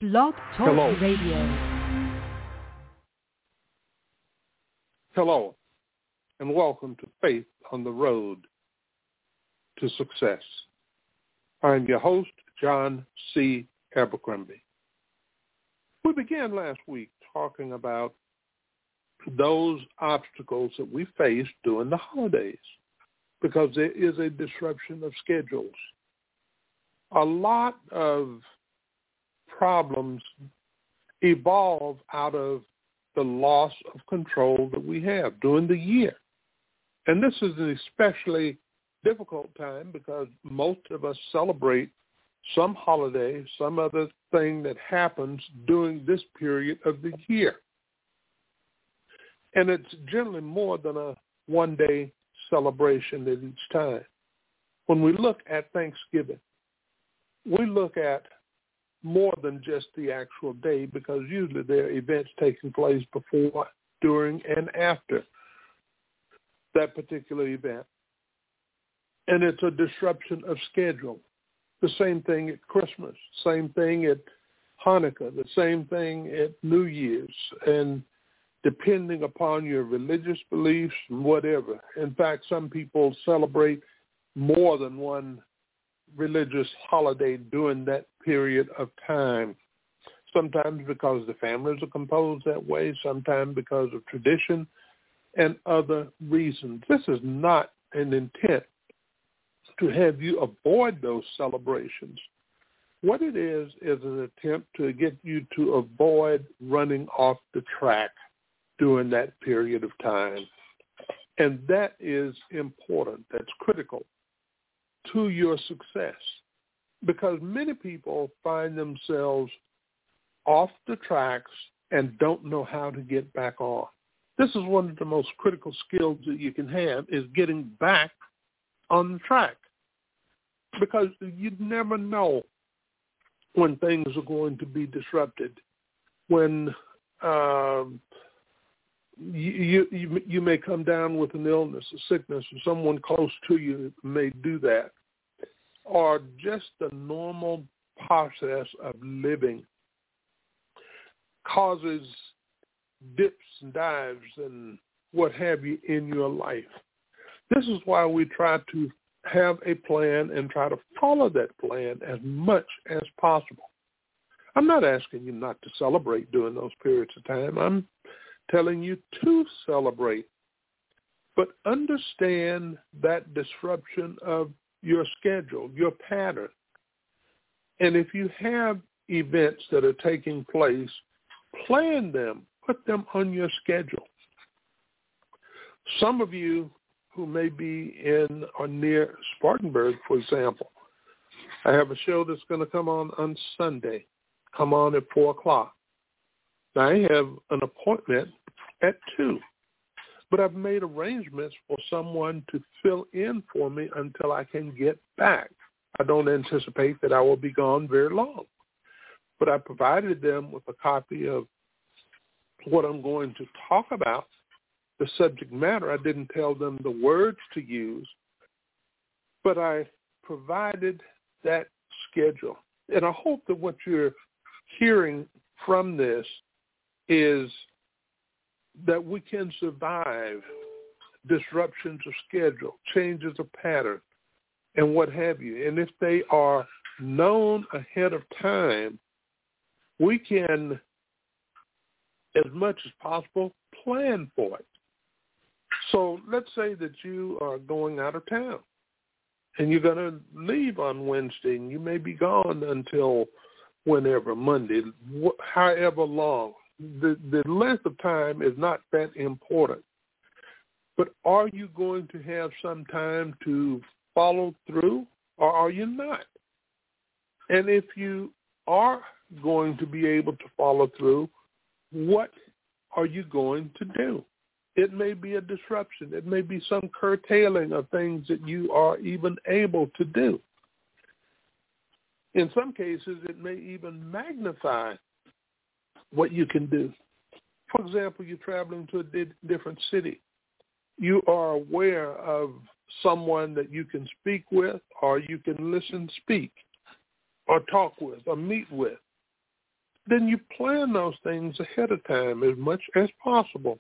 Blog Talk Hello. Radio. Hello, and welcome to Faith on the Road to Success. I'm your host, John C. Abercrombie. We began last week talking about those obstacles that we face during the holidays because there is a disruption of schedules. A lot of problems evolve out of the loss of control that we have during the year. And this is an especially difficult time because most of us celebrate some holiday, some other thing that happens during this period of the year. And it's generally more than a one-day celebration at each time. When we look at Thanksgiving, we look at more than just the actual day because usually there are events taking place before, during, and after that particular event. And it's a disruption of schedule. The same thing at Christmas, same thing at Hanukkah, the same thing at New Year's, and depending upon your religious beliefs and whatever. In fact, some people celebrate more than one religious holiday during that period of time, sometimes because the families are composed that way, sometimes because of tradition and other reasons. This is not an intent to have you avoid those celebrations. What it is an attempt to get you to avoid running off the track during that period of time. And that is important. That's critical to your success, because many people find themselves off the tracks and don't know how to get back on. This is one of the most critical skills that you can have, is getting back on the track, because you never know when things are going to be disrupted, when you may come down with an illness, a sickness, or someone close to you may do that, or just the normal process of living causes dips and dives and what have you in your life. This is why we try to have a plan and try to follow that plan as much as possible. I'm not asking you not to celebrate during those periods of time. I'm telling you to celebrate, but understand that disruption of your schedule, your pattern. And if you have events that are taking place, plan them, put them on your schedule. Some of you who may be in or near Spartanburg, for example, I have a show that's going to come on Sunday. Come on at 4 o'clock. I have an appointment at 2, but I've made arrangements for someone to fill in for me until I can get back. I don't anticipate that I will be gone very long, but I provided them with a copy of what I'm going to talk about, the subject matter. I didn't tell them the words to use, but I provided that schedule. And I hope that what you're hearing from this is that we can survive disruptions of schedule, changes of pattern, and what have you. And if they are known ahead of time, we can, as much as possible, plan for it. So let's say that you are going out of town and you're going to leave on Wednesday and you may be gone until whenever, Monday, however long. The length of time is not that important. But are you going to have some time to follow through, or are you not? And if you are going to be able to follow through, what are you going to do? It may be a disruption. It may be some curtailing of things that you are even able to do. In some cases, it may even magnify what you can do. For example, you're traveling to a different city. You are aware of someone that you can speak with, or you can listen, speak, or talk with, or meet with. then you plan those things ahead of time as much as possible.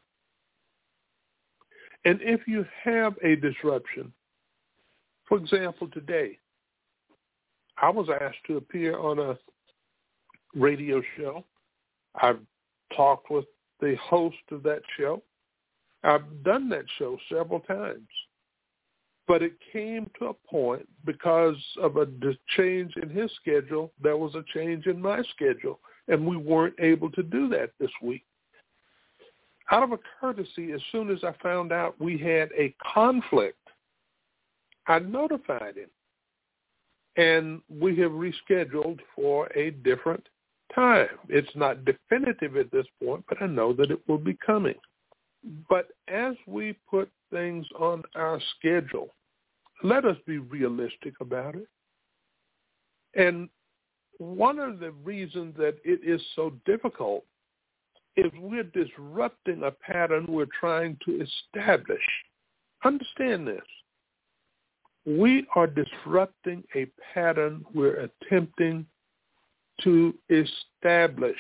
And if you have a disruption, for example, today, I was asked to appear on a radio show. I've talked with the host of that show. I've done that show several times. But it came to a point because of a change in his schedule, there was a change in my schedule, and we weren't able to do that this week. Out of a courtesy, as soon as I found out we had a conflict, I notified him. And we have rescheduled for a different time. It's not definitive at this point, but I know that it will be coming. But as we put things on our schedule, let us be realistic about it. And one of the reasons that it is so difficult is we're disrupting a pattern we're trying to establish. Understand this. We are disrupting a pattern we're attempting to establish.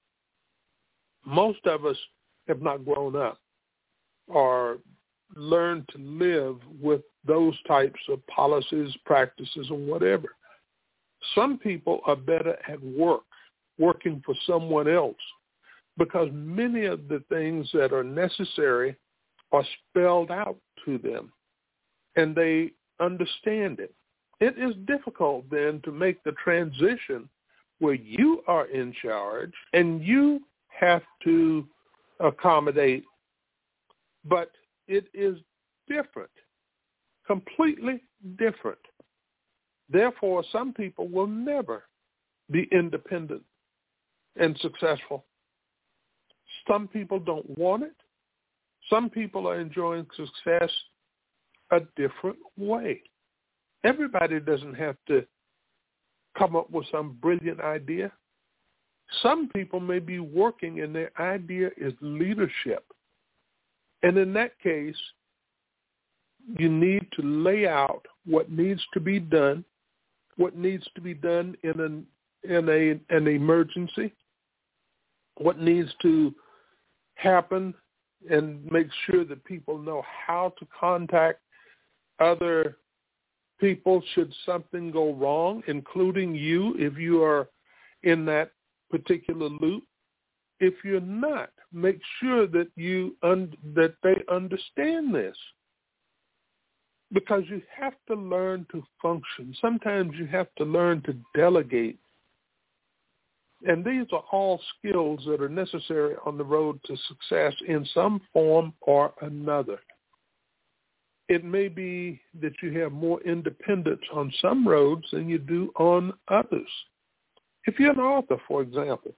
Most of us have not grown up or learned to live with those types of policies, practices, and whatever. Some people are better at work, working for someone else, because many of the things that are necessary are spelled out to them, and they understand it. It is difficult then to make the transition where you are in charge and you have to accommodate, but it is different, completely different. Therefore, some people will never be independent and successful. Some people don't want it. Some people are enjoying success a different way. Everybody doesn't have to come up with some brilliant idea. Some people may be working and their idea is leadership. And in that case, you need to lay out what needs to be done, what needs to be done in an emergency, what needs to happen, and make sure that people know how to contact other people should something go wrong, including you if you are in that particular loop. If you're not, make sure that that they understand this, because you have to learn to function. Sometimes you have to learn to delegate. And these are all skills that are necessary on the road to success in some form or another. It may be that you have more independence on some roads than you do on others. If you're an author, for example,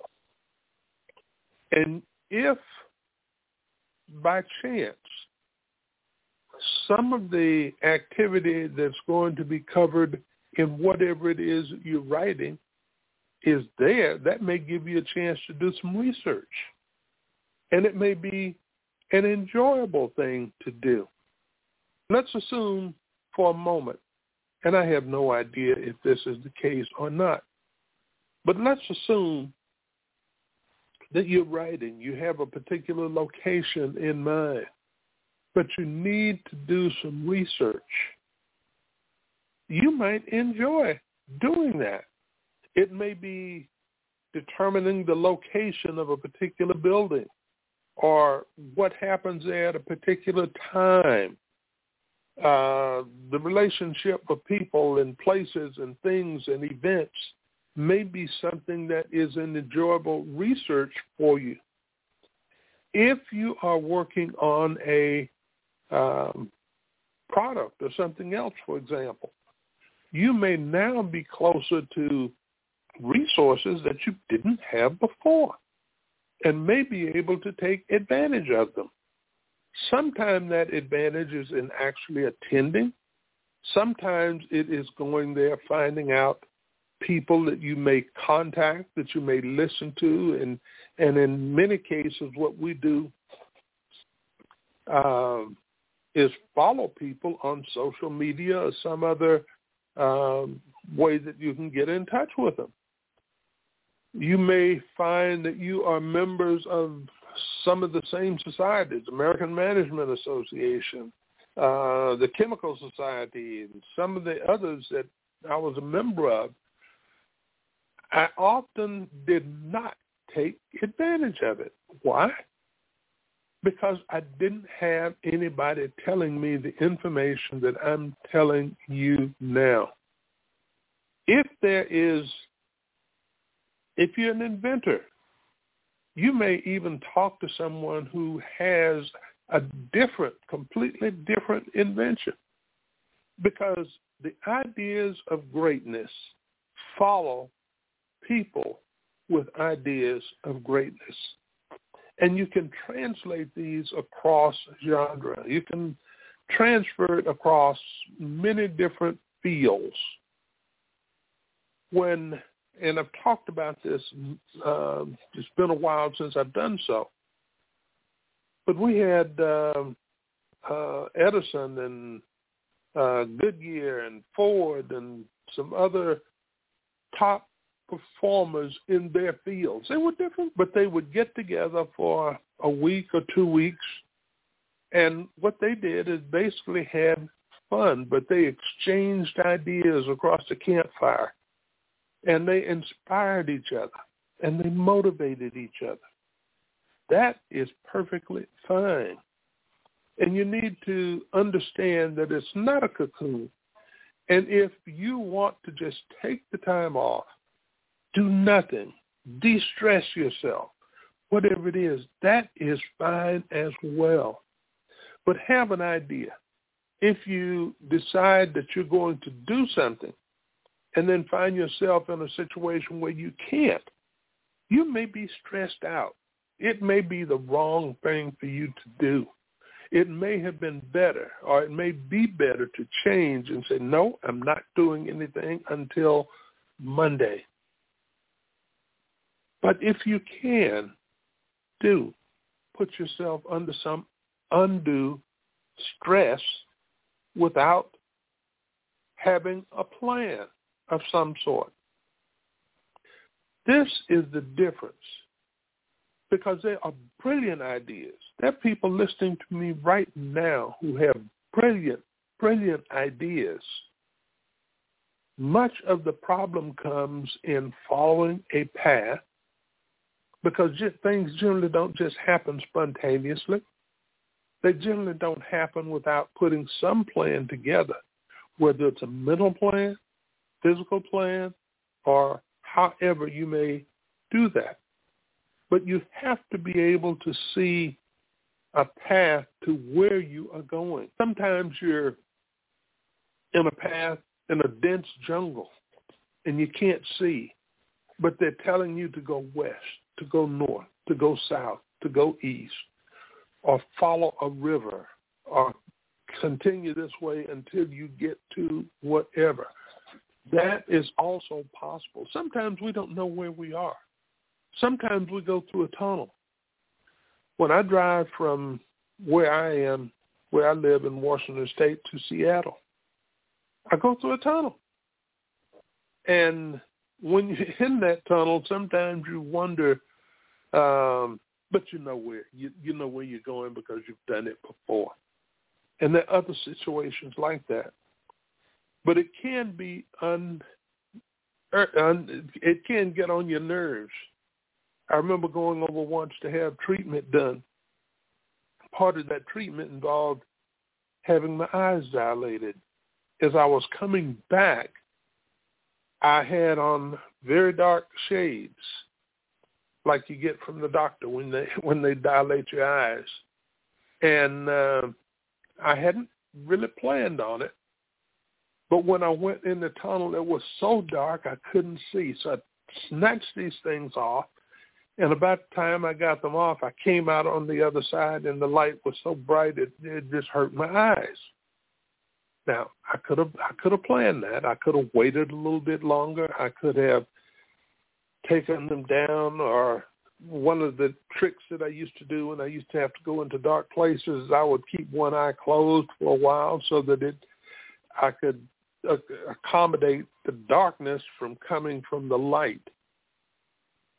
and if by chance some of the activity that's going to be covered in whatever it is you're writing is there, that may give you a chance to do some research. And it may be an enjoyable thing to do. Let's assume for a moment, and I have no idea if this is the case or not, but let's assume that you're writing, you have a particular location in mind, but you need to do some research. You might enjoy doing that. It may be determining the location of a particular building or what happens there at a particular time. The relationship of people and places and things and events may be something that is an enjoyable research for you. If you are working on a product or something else, for example, you may now be closer to resources that you didn't have before and may be able to take advantage of them. Sometimes that advantage is in actually attending. Sometimes it is going there, finding out people that you may contact, that you may listen to, and in many cases what we do is follow people on social media or some other way that you can get in touch with them. You may find that you are members of some of the same societies, American Management Association, the Chemical Society, and some of the others that I was a member of. I often did not take advantage of it. Why? Because I didn't have anybody telling me the information that I'm telling you now. If you're an inventor, you may even talk to someone who has a completely different invention, because the ideas of greatness follow people with ideas of greatness. And you can translate these across genre. You can transfer it across many different fields. And I've talked about this, it's been a while since I've done so, but we had Edison and Goodyear and Ford and some other top performers in their fields. They were different, but they would get together for a week or 2 weeks, and what they did is basically had fun, but they exchanged ideas across the campfire, and they inspired each other, and they motivated each other. That is perfectly fine. And you need to understand that it's not a cocoon. And if you want to just take the time off, do nothing, de-stress yourself, whatever it is, that is fine as well. But have an idea. If you decide that you're going to do something and then find yourself in a situation where you can't, you may be stressed out. It may be the wrong thing for you to do. It may have been better, or it may be better to change and say, no, I'm not doing anything until Monday. But if you can, put yourself under some undue stress without having a plan of some sort. This is the difference, because there are brilliant ideas. There are people listening to me right now who have brilliant, brilliant ideas. Much of the problem comes in following a path, because things generally don't just happen spontaneously. They generally don't happen without putting some plan together, whether it's a mental plan, physical plan, or however you may do that. But you have to be able to see a path to where you are going. Sometimes you're in a path in a dense jungle and you can't see, but they're telling you to go west, to go north, to go south, to go east, or follow a river, or continue this way until you get to whatever. That is also possible. Sometimes we don't know where we are. Sometimes we go through a tunnel. When I drive from where I live in Washington State, to Seattle, I go through a tunnel. And when you're in that tunnel, sometimes you wonder, but you know where you're going because you've done it before. And there are other situations like that. But it can be it can get on your nerves. I remember going over once to have treatment done. Part of that treatment involved having my eyes dilated. As I was coming back, I had on very dark shades, like you get from the doctor when they dilate your eyes. And I hadn't really planned on it. But when I went in the tunnel, it was so dark I couldn't see. So I snatched these things off. And about the time I got them off, I came out on the other side, and the light was so bright it just hurt my eyes. Now, I could have planned that. I could have waited a little bit longer. I could have taken them down, or one of the tricks that I used to do when I used to have to go into dark places, I would keep one eye closed for a while so that I could accommodate the darkness from coming from the light.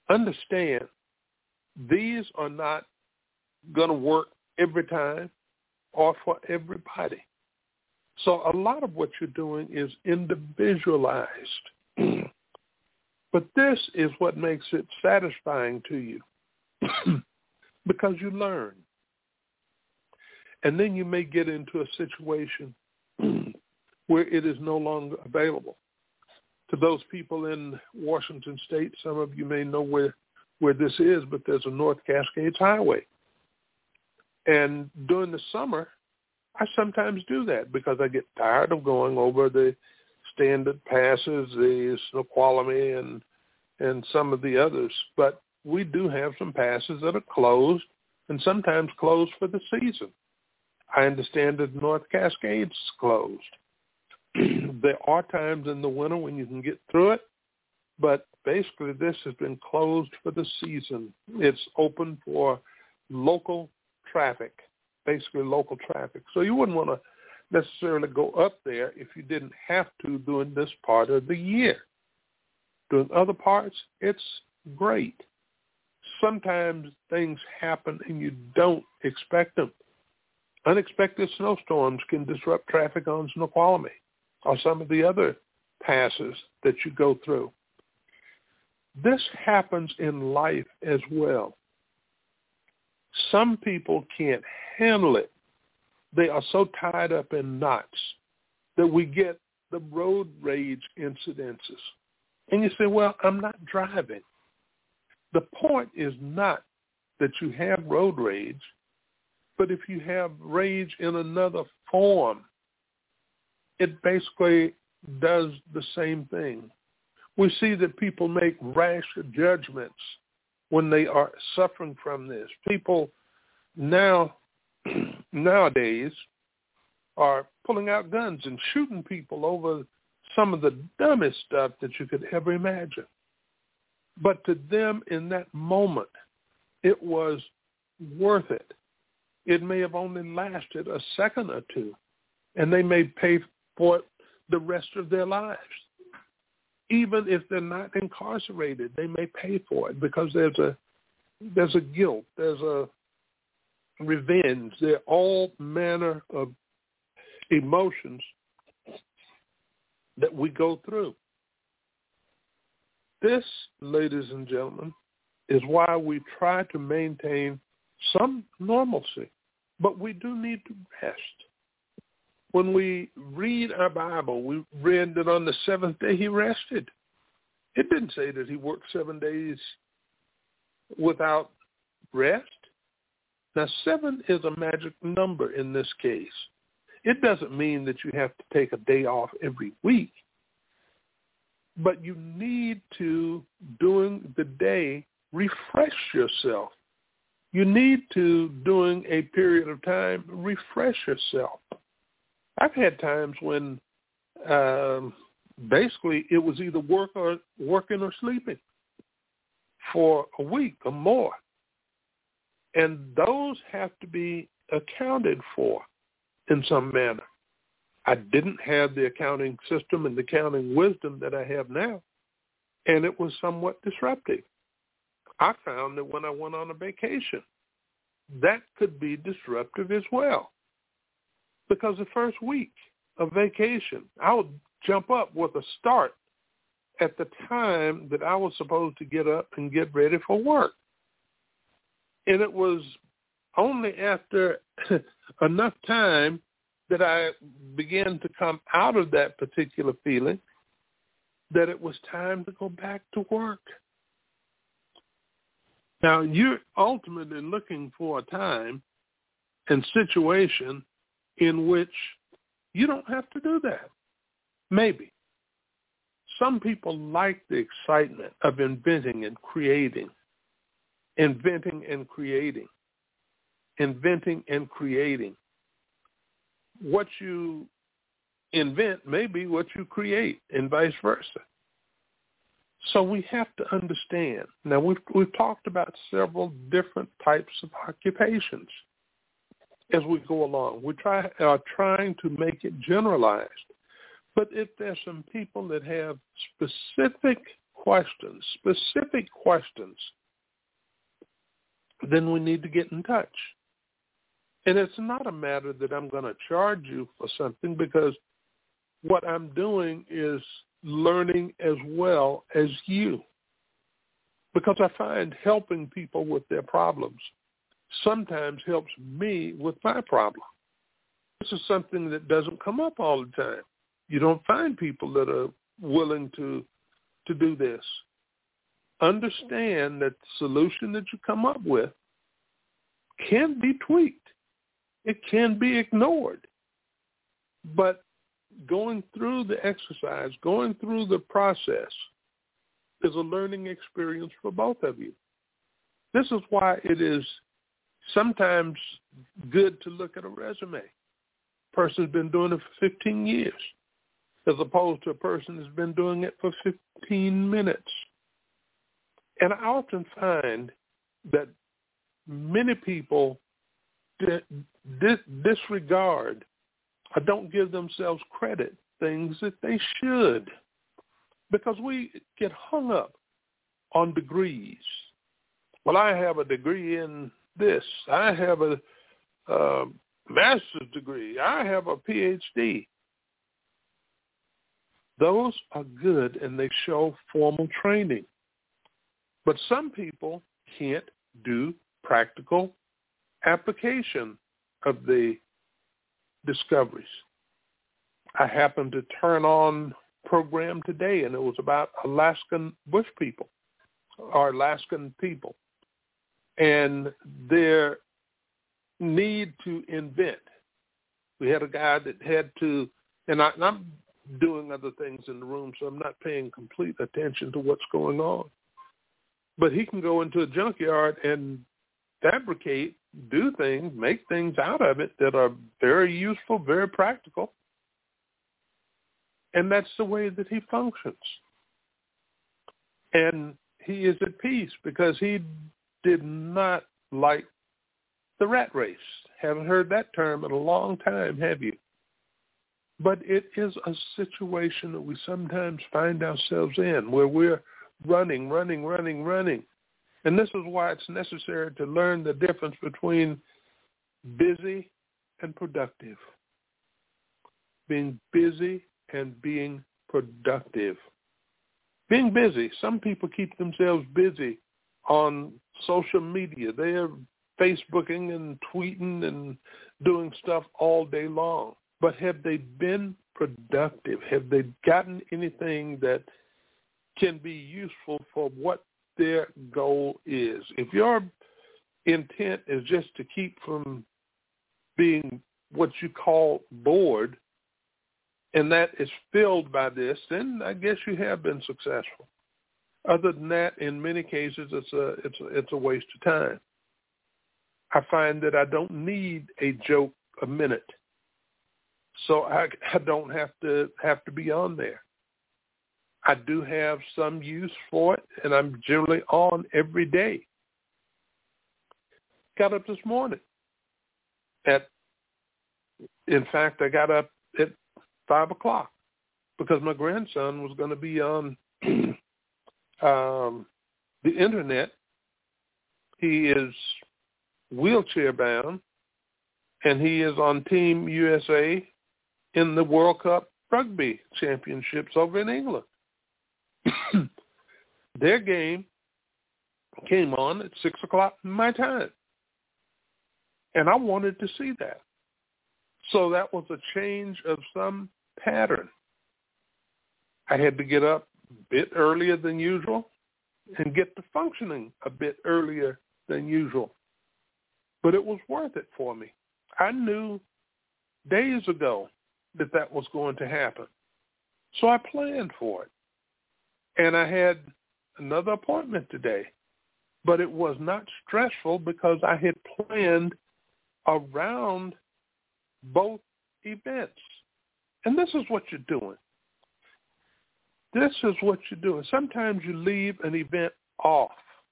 understand these are not going to work every time or for everybody. So a lot of what you're doing is individualized. But this is what makes it satisfying to you because you learn. And then you may get into a situation where it is no longer available. To those people in Washington State, some of you may know where this is, but there's a North Cascades Highway. And during the summer, I sometimes do that because I get tired of going over the standard passes, the Snoqualmie, and some of the others. But we do have some passes that are closed and sometimes closed for the season. I understand that North Cascades is closed. There are times in the winter when you can get through it, but basically this has been closed for the season. It's open for local traffic, basically local traffic. So you wouldn't want to necessarily go up there if you didn't have to during this part of the year. During other parts, it's great. Sometimes things happen and you don't expect them. Unexpected snowstorms can disrupt traffic on Snoqualmie or some of the other passes that you go through. This happens in life as well. Some people can't handle it. They are so tied up in knots that we get the road rage incidences. And you say, well, I'm not driving. The point is not that you have road rage, but if you have rage in another form, it basically does the same thing. We see that people make rash judgments when they are suffering from this. People nowadays are pulling out guns and shooting people over some of the dumbest stuff that you could ever imagine. But to them in that moment, it was worth it. It may have only lasted a second or two, and they may pay for it the rest of their lives. Even if they're not incarcerated, they may pay for it because there's a guilt, there's a revenge, there are all manner of emotions that we go through. This, ladies and gentlemen, is why we try to maintain some normalcy, but we do need to rest. When we read our Bible, we read that on the seventh day he rested. It didn't say that he worked 7 days without rest. Now, 7 is a magic number in this case. It doesn't mean that you have to take a day off every week, but you need to, during the day, refresh yourself. You need to, during a period of time, refresh yourself. I've had times when basically it was either working or sleeping for a week or more. And those have to be accounted for in some manner. I didn't have the accounting system and the accounting wisdom that I have now, and it was somewhat disruptive. I found that when I went on a vacation, that could be disruptive as well. Because the first week of vacation, I would jump up with a start at the time that I was supposed to get up and get ready for work. And it was only after enough time that I began to come out of that particular feeling that it was time to go back to work. Now, you're ultimately looking for a time and situation in which you don't have to do that. Maybe. Some people like the excitement of inventing and creating. Inventing and creating. Inventing and creating. What you invent may be what you create, and vice versa. So we have to understand. Now, we've talked about several different types of occupations as we go along. We are trying to make it generalized. But if there's some people that have specific questions, specific questions, then we need to get in touch. And it's not a matter that I'm going to charge you for something, because what I'm doing is learning as well as you. Because I find helping people with their problems sometimes helps me with my problem. This is something that doesn't come up all the time. You don't find people that are willing to do this. Understand that the solution that you come up with can be tweaked. It can be ignored. But going through the exercise, going through the process is a learning experience for both of you. This is why it is sometimes good to look at a resume. A person's been doing it for 15 years, as opposed to a person who's been doing it for 15 minutes. And I often find that many people disregard or don't give themselves credit things that they should, because we get hung up on degrees. Well, I have a degree in this. I have a master's degree. I have a PhD. Those are good and they show formal training. But some people can't do practical application of the discoveries. I happened to turn on a program today, and it was about Alaskan bush people, or Alaskan people, and their need to invent. We had a guy that had to, and I'm doing other things in the room, so I'm not paying complete attention to what's going on. But he can go into a junkyard and fabricate, do things, make things out of it that are very useful, very practical. And that's the way that he functions. And he is at peace because he did not like the rat race. Haven't heard that term in a long time, have you? But it is a situation that we sometimes find ourselves in, where we're running. And this is why it's necessary to learn the difference between busy and productive. Being busy and being productive. Being busy, some people keep themselves busy on social media. They are Facebooking and tweeting and doing stuff all day long. But have they been productive? Have they gotten anything that can be useful for what their goal is? If your intent is just to keep from being what you call bored, and that is filled by this, then I guess you have been successful. Other than that, in many cases, it's a waste of time. I find that I don't need a joke a minute, so I don't have to be on there. I do have some use for it, and I'm generally on every day. Got up this morning. In fact, I got up at 5 o'clock because my grandson was going to be on the internet. He is wheelchair bound, and he is on Team USA in the World Cup Rugby Championships over in England. Their game came on at 6 o'clock my time, and I wanted to see that. So that was a change of some pattern. I had to get up a bit earlier than usual and get to functioning a bit earlier than usual. But it was worth it for me. I knew days ago that was going to happen. So I planned for it. And I had another appointment today. But it was not stressful because I had planned around both events. And this is what you're doing. This is what you're doing. Sometimes you leave an event off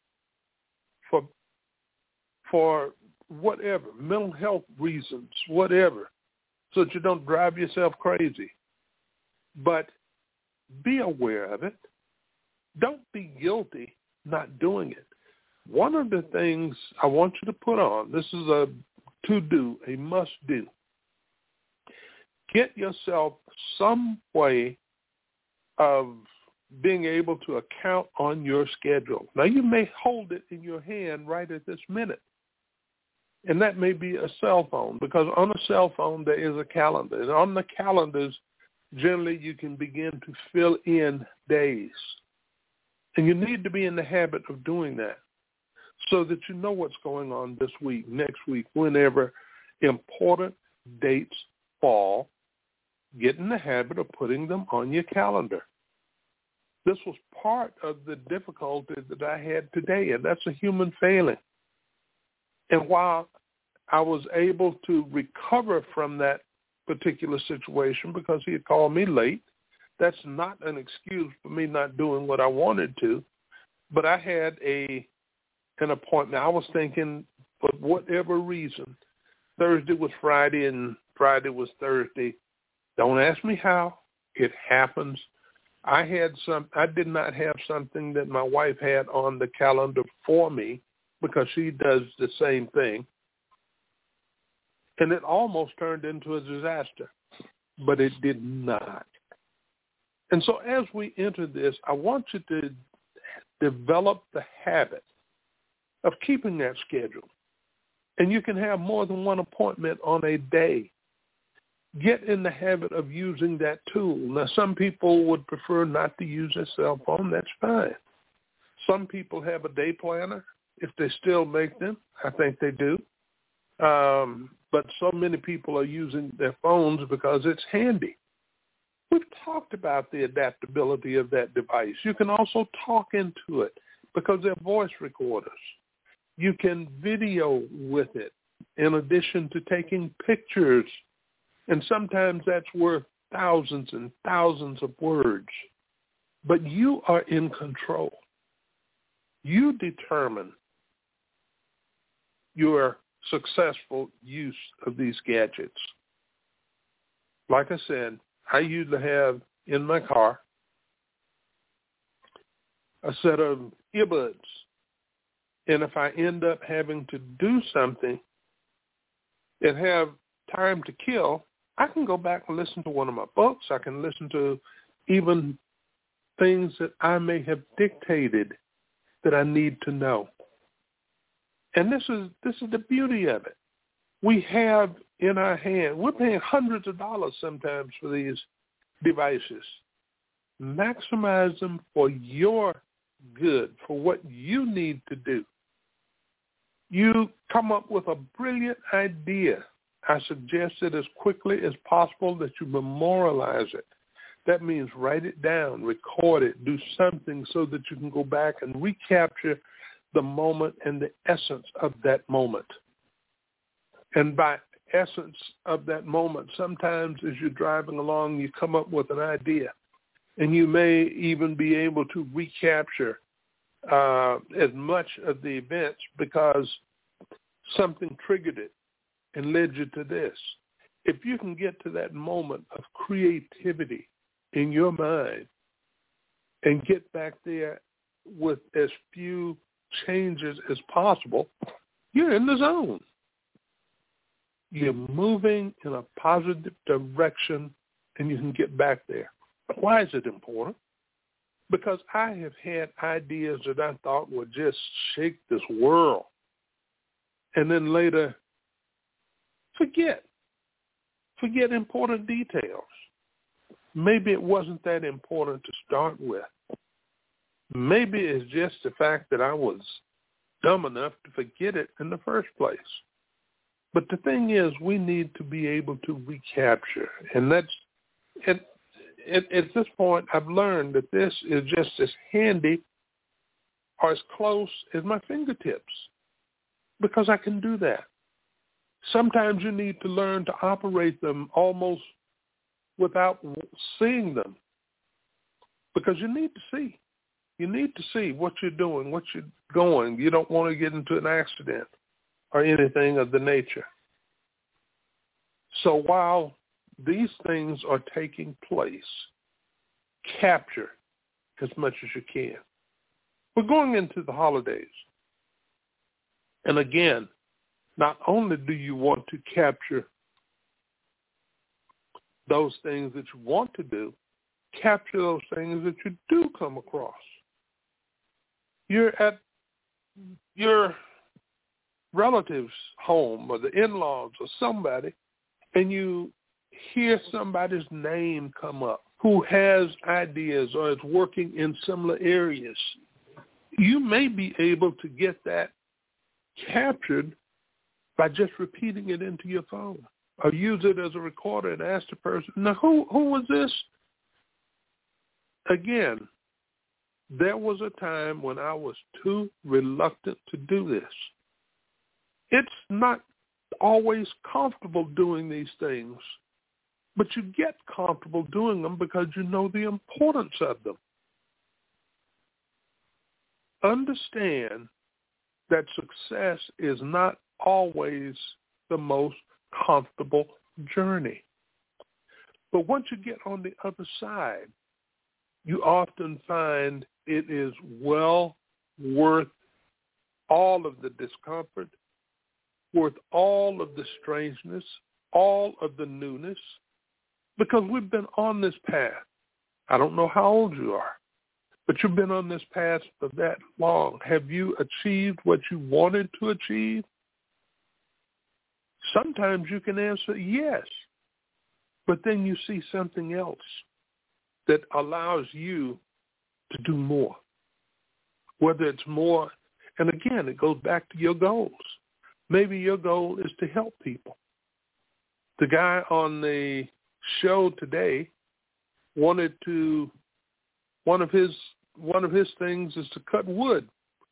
for whatever, mental health reasons, whatever, so that you don't drive yourself crazy. But be aware of it. Don't be guilty not doing it. One of the things I want you to put on, this is a to-do, a must-do. Get yourself some way of being able to account on your schedule. Now, you may hold it in your hand right at this minute, and that may be a cell phone, because on a cell phone there is a calendar. And on the calendars, generally you can begin to fill in days. And you need to be in the habit of doing that so that you know what's going on this week, next week, whenever important dates fall. Get in the habit of putting them on your calendar. This was part of the difficulty that I had today, and that's a human failing. And while I was able to recover from that particular situation because he had called me late, that's not an excuse for me not doing what I wanted to. But I had an appointment. I was thinking, for whatever reason, Thursday was Friday and Friday was Thursday. Don't ask me how. It happens. I did not have something that my wife had on the calendar for me, because she does the same thing. And it almost turned into a disaster, but it did not. And so as we enter this, I want you to develop the habit of keeping that schedule. And you can have more than one appointment on a day. Get in the habit of using that tool. Now, some people would prefer not to use a cell phone. That's fine. Some people have a day planner, if they still make them. I think they do. But so many people are using their phones because it's handy. We've talked about the adaptability of that device. You can also talk into it because they're voice recorders. You can video with it in addition to taking pictures. And sometimes that's worth thousands and thousands of words. But you are in control. You determine your successful use of these gadgets. Like I said, I usually have in my car a set of earbuds. And if I end up having to do something and have time to kill, I can go back and listen to one of my books. I can listen to even things that I may have dictated that I need to know. And this is the beauty of it. We have in our hand, we're paying hundreds of dollars sometimes for these devices. Maximize them for your good, for what you need to do. You come up with a brilliant idea. I suggest it as quickly as possible that you memorialize it. That means write it down, record it, do something so that you can go back and recapture the moment and the essence of that moment. And by essence of that moment, sometimes as you're driving along, you come up with an idea. And you may even be able to recapture as much of the events because something triggered it and led you to this. If you can get to that moment of creativity in your mind and get back there with as few changes as possible, you're in the zone. You're moving in a positive direction and you can get back there. Why is it important? Because I have had ideas that I thought would just shake this world. And then later, forget important details. Maybe it wasn't that important to start with. Maybe it's just the fact that I was dumb enough to forget it in the first place. But the thing is, we need to be able to recapture. And that's, at this point, I've learned that this is just as handy or as close as my fingertips because I can do that. Sometimes you need to learn to operate them almost without seeing them because you need to see. You need to see what you're doing, what you're going. You don't want to get into an accident or anything of the nature. So while these things are taking place, capture as much as you can. We're going into the holidays. And again, not only do you want to capture those things that you want to do, capture those things that you do come across. You're at your relative's home or the in-laws or somebody, and you hear somebody's name come up who has ideas or is working in similar areas. You may be able to get that captured by just repeating it into your phone, or use it as a recorder and ask the person, now who was this? Again, there was a time when I was too reluctant to do this. It's not always comfortable doing these things, but you get comfortable doing them because you know the importance of them. Understand that success is not always the most comfortable journey. But once you get on the other side, you often find it is well worth all of the discomfort, worth all of the strangeness, all of the newness, because we've been on this path. I don't know how old you are, but you've been on this path for that long. Have you achieved what you wanted to achieve? Sometimes you can answer yes, but then you see something else that allows you to do more, whether it's more. And again, it goes back to your goals. Maybe your goal is to help people. The guy on the show today one of his things is to cut wood.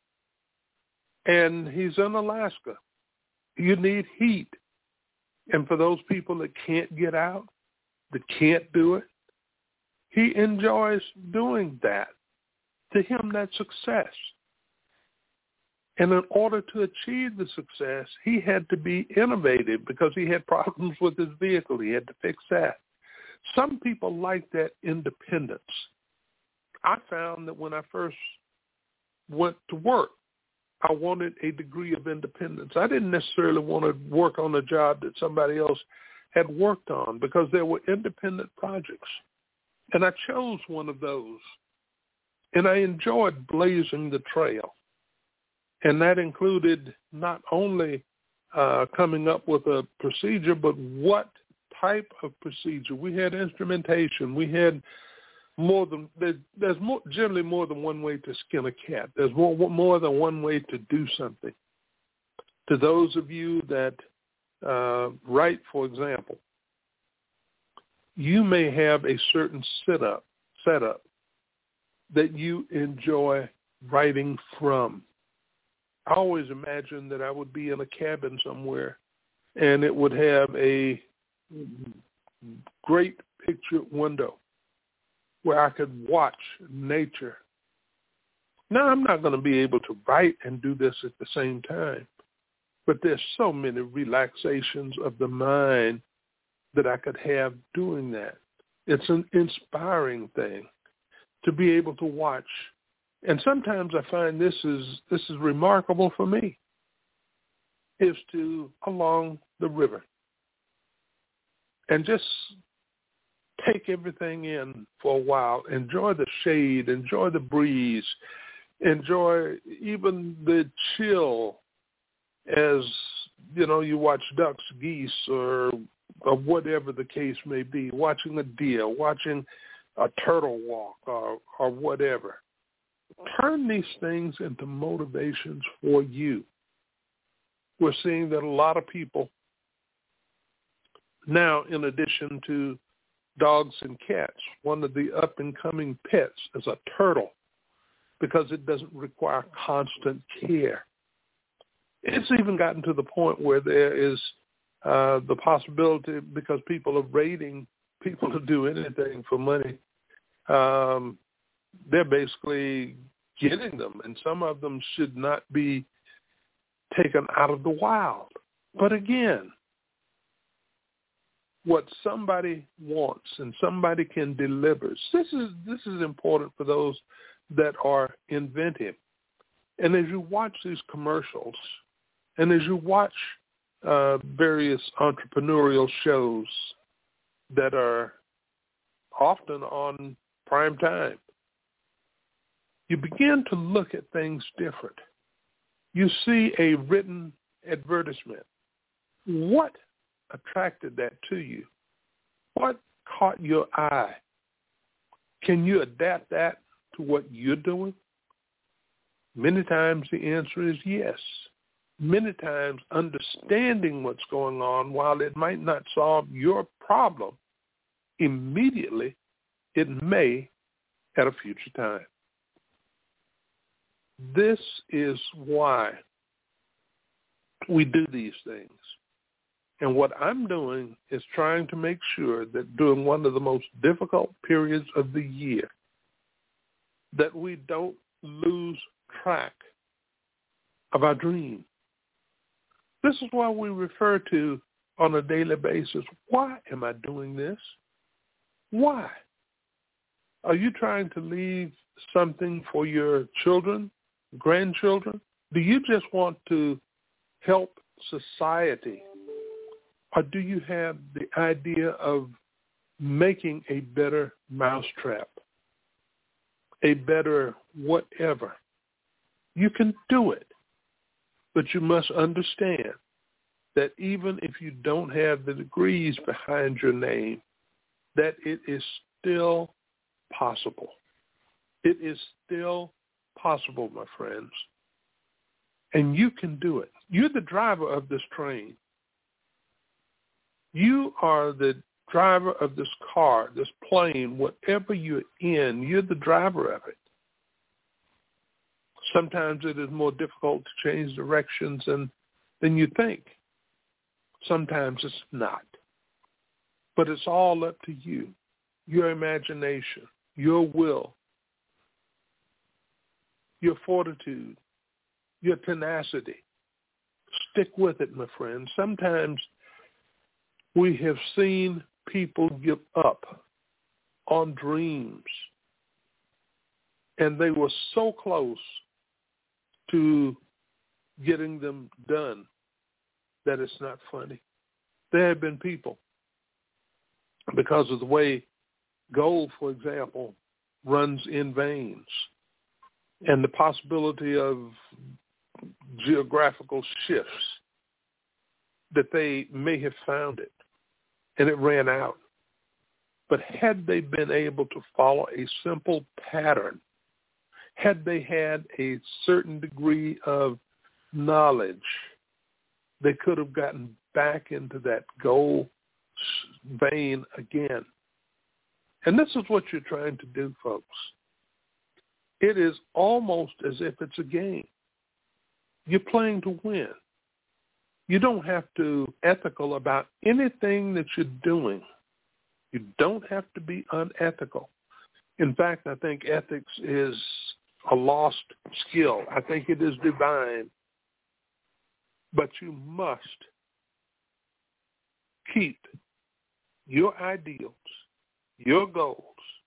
And he's in Alaska. You need heat. And for those people that can't get out, that can't do it, he enjoys doing that. To him, that's success. And in order to achieve the success, he had to be innovative because he had problems with his vehicle. He had to fix that. Some people like that independence. I found that when I first went to work, I wanted a degree of independence. I didn't necessarily want to work on a job that somebody else had worked on because there were independent projects. And I chose one of those. And I enjoyed blazing the trail. And that included not only coming up with a procedure, but what type of procedure. We had instrumentation. We had there's generally more than one way to skin a cat. There's more than one way to do something. To those of you that write, for example, you may have a certain setup that you enjoy writing from. I always imagined that I would be in a cabin somewhere and it would have a great picture window where I could watch nature. Now, I'm not going to be able to write and do this at the same time, but there's so many relaxations of the mind that I could have doing that. It's an inspiring thing to be able to watch. And sometimes I find this is remarkable for me, is to along the river and just take everything in for a while, enjoy the shade, enjoy the breeze, enjoy even the chill as, you watch ducks, geese, or whatever the case may be, watching a deer, watching a turtle walk or whatever. Turn these things into motivations for you. We're seeing that a lot of people now, in addition to dogs and cats, one of the up-and-coming pets is a turtle because it doesn't require constant care. It's even gotten to the point where there is the possibility, because people are raiding people to do anything for money, they're basically getting them, and some of them should not be taken out of the wild. But again, what somebody wants and somebody can deliver. This is important for those that are inventive. And as you watch these commercials, and as you watch various entrepreneurial shows that are often on prime time, you begin to look at things different. You see a written advertisement. What attracted that to you? What caught your eye? Can you adapt that to what you're doing? Many times the answer is yes. Many times understanding what's going on, while it might not solve your problem immediately, it may at a future time. This is why we do these things. And what I'm doing is trying to make sure that during one of the most difficult periods of the year, that we don't lose track of our dream. This is why we refer to on a daily basis, why am I doing this? Why? Are you trying to leave something for your children, grandchildren? Do you just want to help society? Or do you have the idea of making a better mousetrap, a better whatever? You can do it, but you must understand that even if you don't have the degrees behind your name, that it is still possible. It is still possible, my friends. And you can do it. You're the driver of this train. You are the driver of this car, this plane, whatever you're in, you're the driver of it. Sometimes it is more difficult to change directions than you think. Sometimes it's not. But it's all up to you, your imagination, your will, your fortitude, your tenacity. Stick with it, my friends. Sometimes we have seen people give up on dreams, and they were so close to getting them done that it's not funny. There have been people, because of the way gold, for example, runs in veins, and the possibility of geographical shifts, that they may have found it, and it ran out. But had they been able to follow a simple pattern, had they had a certain degree of knowledge, they could have gotten back into that gold vein again. And this is what you're trying to do, folks. It is almost as if it's a game. You're playing to win. You don't have to be ethical about anything that you're doing. You don't have to be unethical. In fact, I think ethics is a lost skill. I think it is divine. But you must keep your ideals, your goals,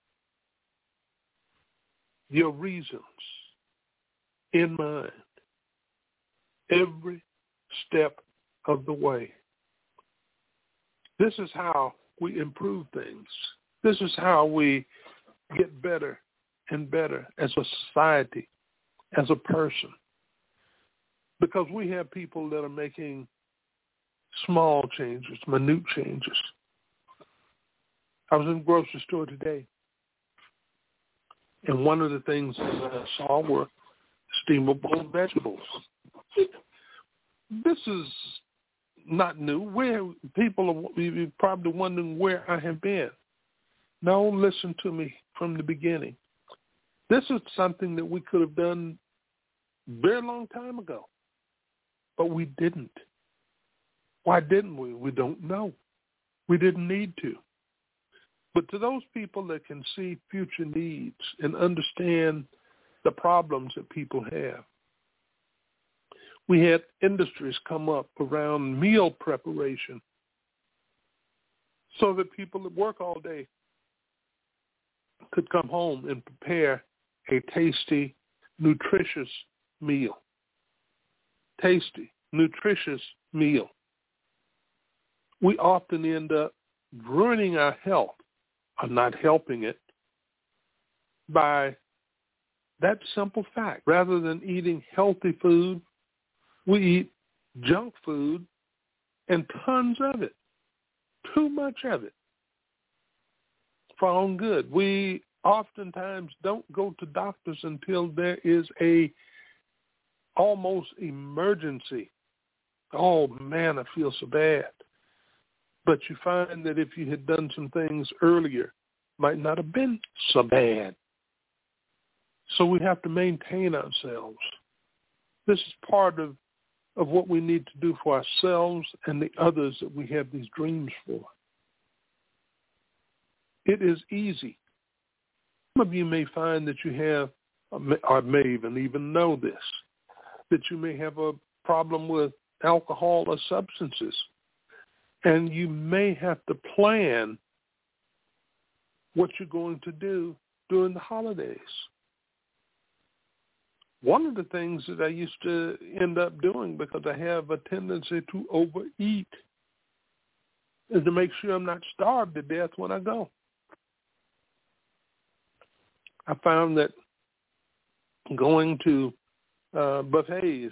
your reasons in mind every step of the way. This is how we improve things. This is how we get better and better as a society, as a person. Because we have people that are making small changes, minute changes. I was in the grocery store today, and one of the things that I saw were steamable vegetables. This is not new. Where people are probably wondering where I have been. No, listen to me from the beginning. This is something that we could have done a very long time ago, but we didn't. Why didn't we? We don't know. We didn't need to. But to those people that can see future needs and understand the problems that people have, we had industries come up around meal preparation. so that people that work all day could come home and prepare a tasty, nutritious meal. Tasty, nutritious meal. We often end up ruining our health, or not helping it, by that simple fact. Rather than eating healthy food, we eat junk food and tons of it, too much of it, for our own good. We oftentimes don't go to doctors until there is a almost emergency. Oh, man, I feel so bad. But you find that if you had done some things earlier, might not have been so bad. So we have to maintain ourselves. This is part of what we need to do for ourselves and the others that we have these dreams for. It is easy. Some of you may find that you have, or may even know this, that you may have a problem with alcohol or substances. And you may have to plan what you're going to do during the holidays. One of the things that I used to end up doing, because I have a tendency to overeat, is to make sure I'm not starved to death when I go. I found that going to buffets,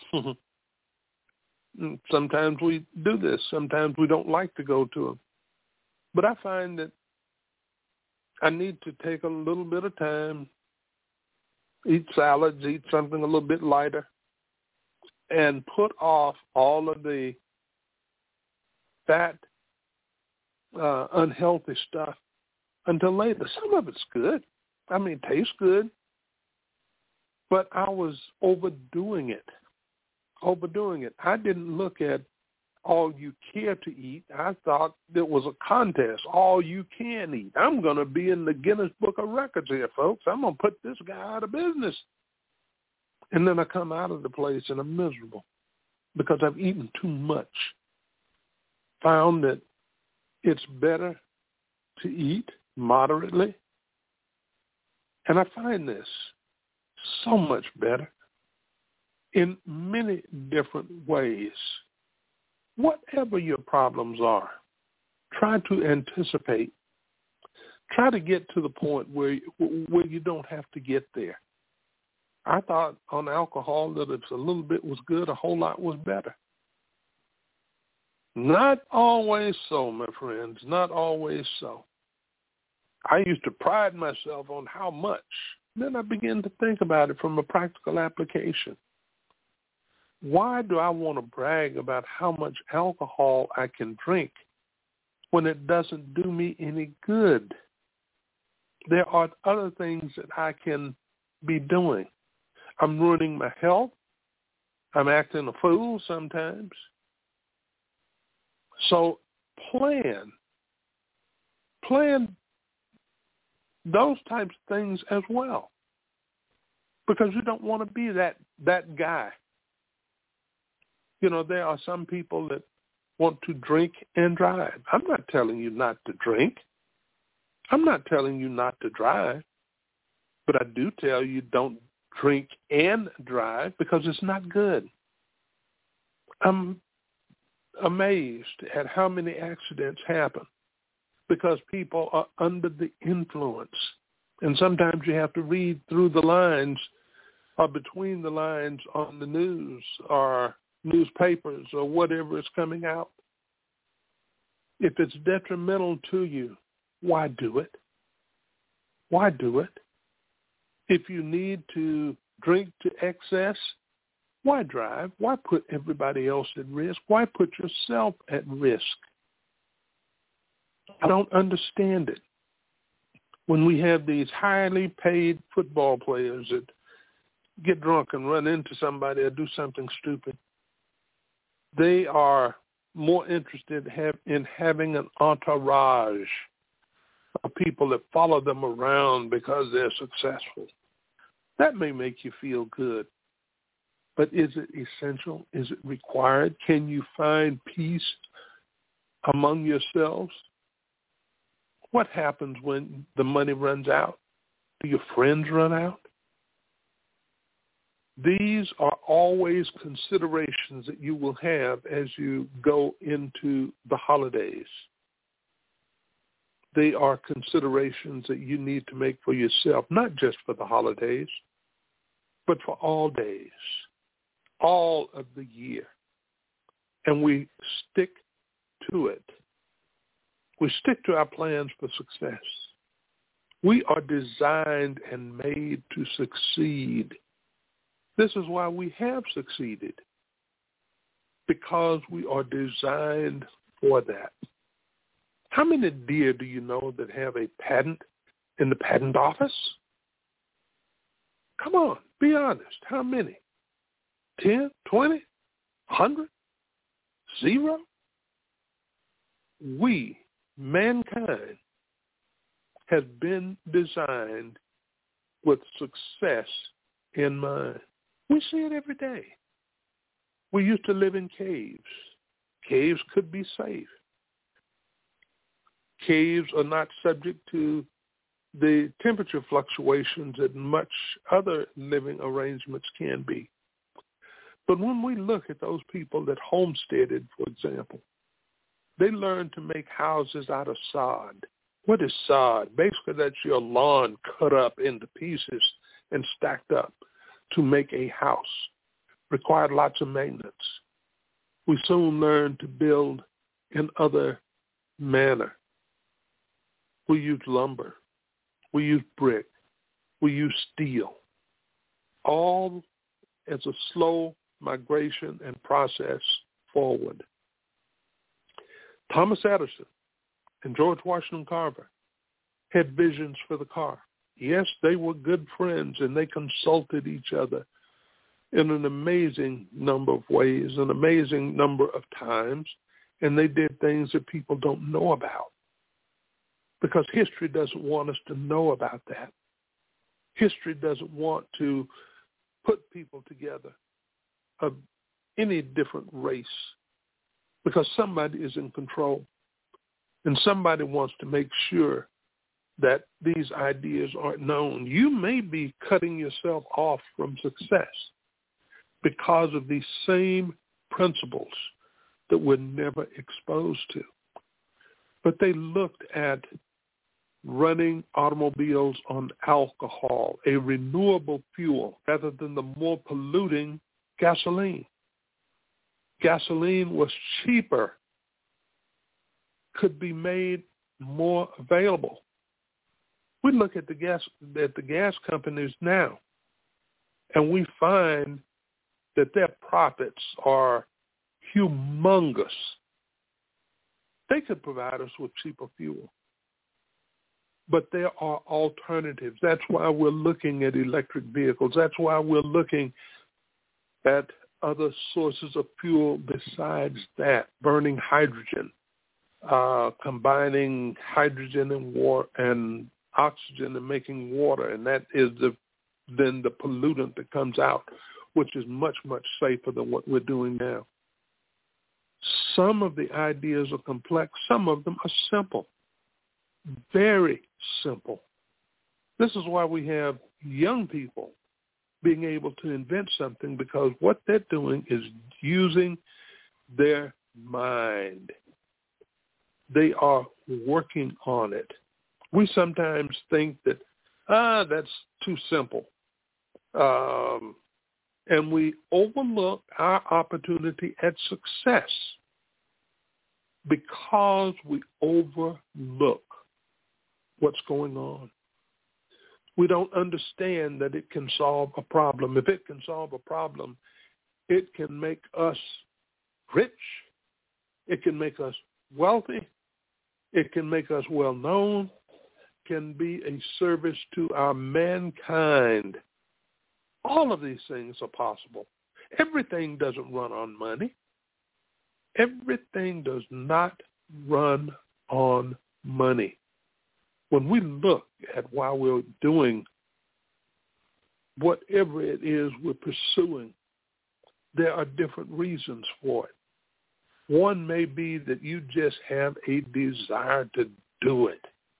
sometimes we do this. Sometimes we don't like to go to them. But I find that I need to take a little bit of time, eat salads, eat something a little bit lighter, and put off all of the fat, unhealthy stuff until later. Some of it's good. I mean, it tastes good. But I was overdoing it. I didn't look at all you care to eat. I thought there was a contest, all you can eat. I'm going to be in the Guinness Book of Records here, folks. I'm going to put this guy out of business. And then I come out of the place and I'm miserable because I've eaten too much. Found that it's better to eat moderately. And I find this so much better in many different ways. Whatever your problems are, try to anticipate. Try to get to the point where you don't have to get there. I thought on alcohol that if a little bit was good, a whole lot was better. Not always so, my friends, not always so. I used to pride myself on how much. Then I began to think about it from a practical application. Why do I want to brag about how much alcohol I can drink when it doesn't do me any good? There are other things that I can be doing. I'm ruining my health. I'm acting a fool sometimes. So plan those types of things as well, because you don't want to be that guy. You know, there are some people that want to drink and drive. I'm not telling you not to drink. I'm not telling you not to drive. But I do tell you don't drink and drive because it's not good. I'm amazed at how many accidents happen because people are under the influence. And sometimes you have to read through the lines or between the lines on the news or newspapers or whatever is coming out. If it's detrimental to you, why do it? Why do it? If you need to drink to excess, why drive? Why put everybody else at risk? Why put yourself at risk? I don't understand it. When we have these highly paid football players that get drunk and run into somebody or do something stupid, they are more interested in having an entourage of people that follow them around because they're successful. That may make you feel good, but is it essential? Is it required? Can you find peace among yourselves What happens when the money runs out? Do your friends run out? These are always considerations that you will have as you go into the holidays. They are considerations that you need to make for yourself, not just for the holidays, but for all days, all of the year. And we stick to it. We stick to our plans for success. We are designed and made to succeed. This is why we have succeeded, because we are designed for that. How many deer do you know that have a patent in the patent office? Come on, be honest. How many? 10, 20, 100, 0? We, mankind, has been designed with success in mind. We see it every day. We used to live in caves. Caves could be safe. Caves are not subject to the temperature fluctuations that much other living arrangements can be. But when we look at those people that homesteaded, for example, they learned to make houses out of sod. What is sod? Basically, that's your lawn cut up into pieces and stacked up to make a house. Required lots of maintenance. We soon learned to build in other manner. We use lumber. We use brick. We use steel. All as a slow migration and process forward. Thomas Edison and George Washington Carver had visions for the car. Yes, they were good friends, and they consulted each other in an amazing number of ways, an amazing number of times, and they did things that people don't know about, because history doesn't want us to know about that. History doesn't want to put people together of any different race, because somebody is in control, and somebody wants to make sure that these ideas aren't known. You may be cutting yourself off from success because of these same principles that we're never exposed to. But they looked at running automobiles on alcohol, a renewable fuel, rather than the more polluting gasoline. Gasoline was cheaper, could be made more available. We look at the gas companies now, and we find that their profits are humongous. They could provide us with cheaper fuel, but there are alternatives. That's why we're looking at electric vehicles. That's why we're looking at other sources of fuel besides that, burning hydrogen, combining hydrogen and water and oxygen and making water, and that is then the pollutant that comes out, which is much, much safer than what we're doing now. Some of the ideas are complex. Some of them are simple, very simple. This is why we have young people being able to invent something, because what they're doing is using their mind. They are working on it. We sometimes think that, that's too simple. And we overlook our opportunity at success because we overlook what's going on. We don't understand that it can solve a problem. If it can solve a problem, it can make us rich. It can make us wealthy. It can make us well-known. Can be a service to our mankind. All of these things are possible. Everything doesn't run on money. Everything does not run on money. When we look at why we're doing whatever it is we're pursuing, there are different reasons for it. One may be that you just have a desire to do it.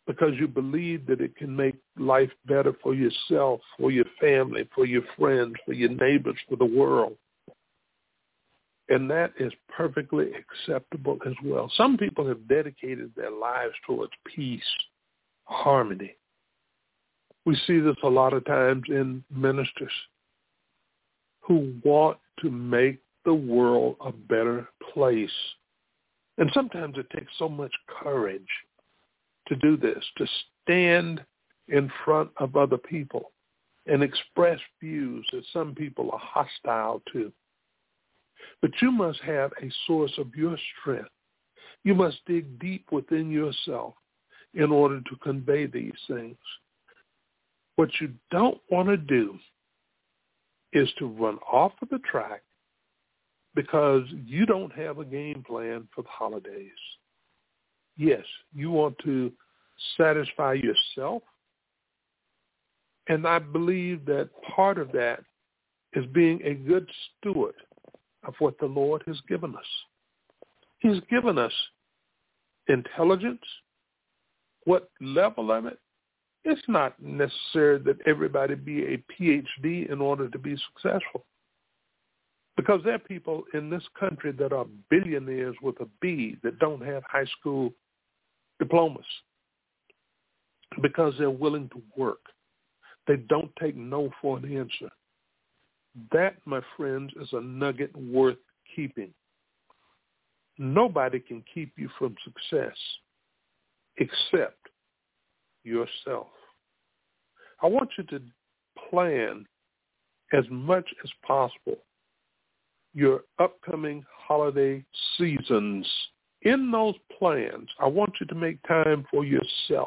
because you believe that it can make life better for yourself, for your family, for your friends, for your neighbors, for the world. And that is perfectly acceptable as well. Some people have dedicated their lives towards peace, harmony. We see this a lot of times in ministers who want to make the world a better place. And sometimes it takes so much courage to do this, to stand in front of other people and express views that some people are hostile to. But you must have a source of your strength. You must dig deep within yourself in order to convey these things. What you don't want to do is to run off of the track because you don't have a game plan for the holidays. Yes, you want to satisfy yourself. And I believe that part of that is being a good steward of what the Lord has given us. He's given us intelligence. What level of it? It's not necessary that everybody be a PhD in order to be successful. Because there are people in this country that are billionaires with a B that don't have high school diplomas because they're willing to work. They don't take no for an answer. That, my friends, is a nugget worth keeping. Nobody can keep you from success except yourself. I want you to plan as much as possible your upcoming holiday seasons. In those plans, I want you to make time for yourself.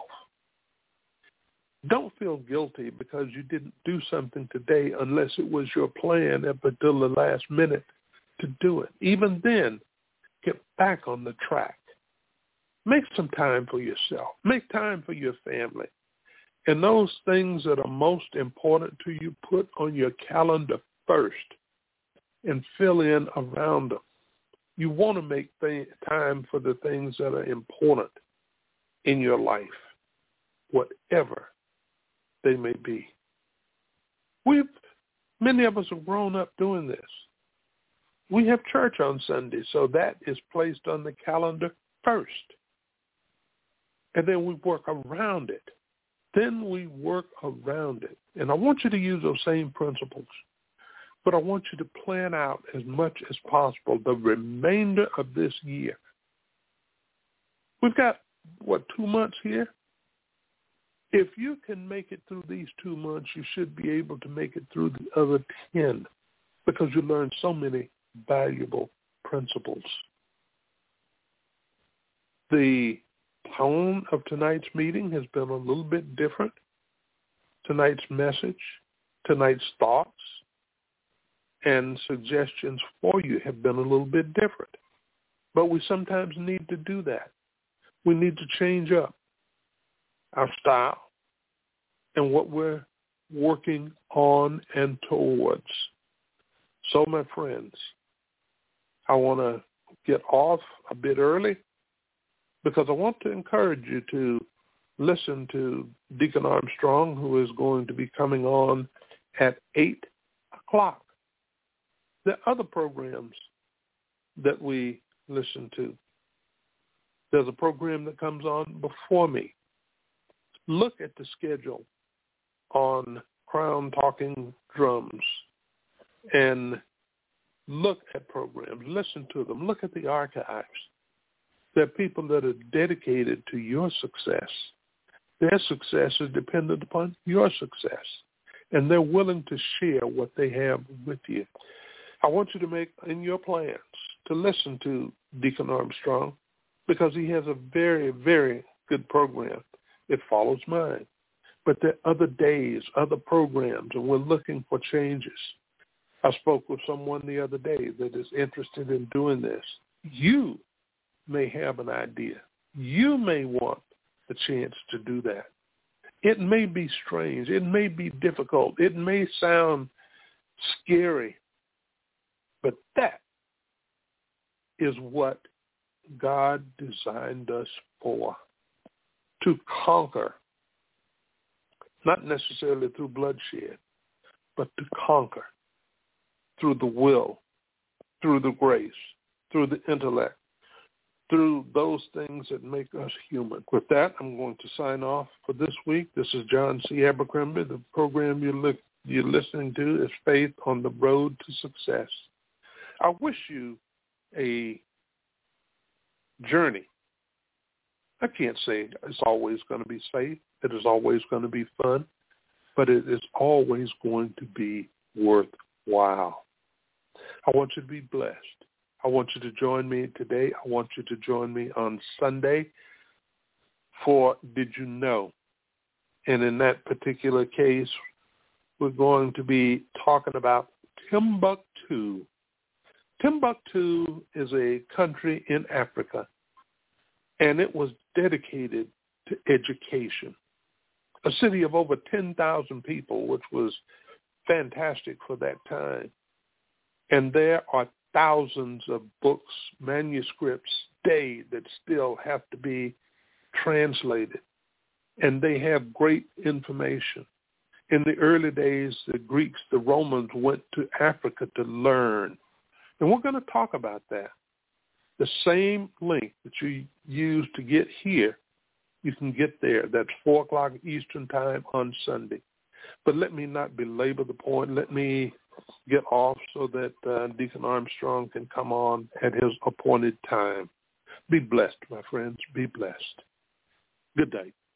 Don't feel guilty because you didn't do something today unless it was your plan up until the last minute to do it. Even then, get back on the track. Make some time for yourself. Make time for your family. And those things that are most important to you, put on your calendar first and fill in around them. You want to make time for the things that are important in your life, whatever they may be. Many of us have grown up doing this. We have church on Sunday, so that is placed on the calendar first. And then we work around it. And I want you to use those same principles. But I want you to plan out as much as possible the remainder of this year. We've got, 2 months here? If you can make it through these 2 months, you should be able to make it through the other 10 because you learned so many valuable principles. The tone of tonight's meeting has been a little bit different. Tonight's message, tonight's thoughts, and suggestions for you have been a little bit different. But we sometimes need to do that. We need to change up our style and what we're working on and towards. So, my friends, I want to get off a bit early because I want to encourage you to listen to Deacon Armstrong, who is going to be coming on at 8 o'clock. There are other programs that we listen to. There's a program that comes on before me. Look at the schedule on Crown Talking Drums and look at programs. Listen to them. Look at the archives. There are people that are dedicated to your success. Their success is dependent upon your success, and they're willing to share what they have with you. I want you to make in your plans to listen to Deacon Armstrong because he has a very, very good program. It follows mine. But there are other days, other programs, and we're looking for changes. I spoke with someone the other day that is interested in doing this. You may have an idea. You may want the chance to do that. It may be strange. It may be difficult. It may sound scary. But that is what God designed us for, to conquer, not necessarily through bloodshed, but to conquer through the will, through the grace, through the intellect, through those things that make us human. With that, I'm going to sign off for this week. This is John C. Abercrombie. The program you're listening to is Faith on the Road to Success. I wish you a journey. I can't say it's always going to be safe. It is always going to be fun, but it is always going to be worthwhile. I want you to be blessed. I want you to join me today. I want you to join me on Sunday for Did You Know? And in that particular case, we're going to be talking about Timbuktu. Timbuktu is a country in Africa, and it was dedicated to education. A city of over 10,000 people, which was fantastic for that time. And there are thousands of books, manuscripts today that still have to be translated. And they have great information. In the early days, the Greeks, the Romans went to Africa to learn. And we're going to talk about that. The same link that you use to get here, you can get there. That's 4 o'clock Eastern time on Sunday. But let me not belabor the point. Let me get off so that Deacon Armstrong can come on at his appointed time. Be blessed, my friends. Be blessed. Good day.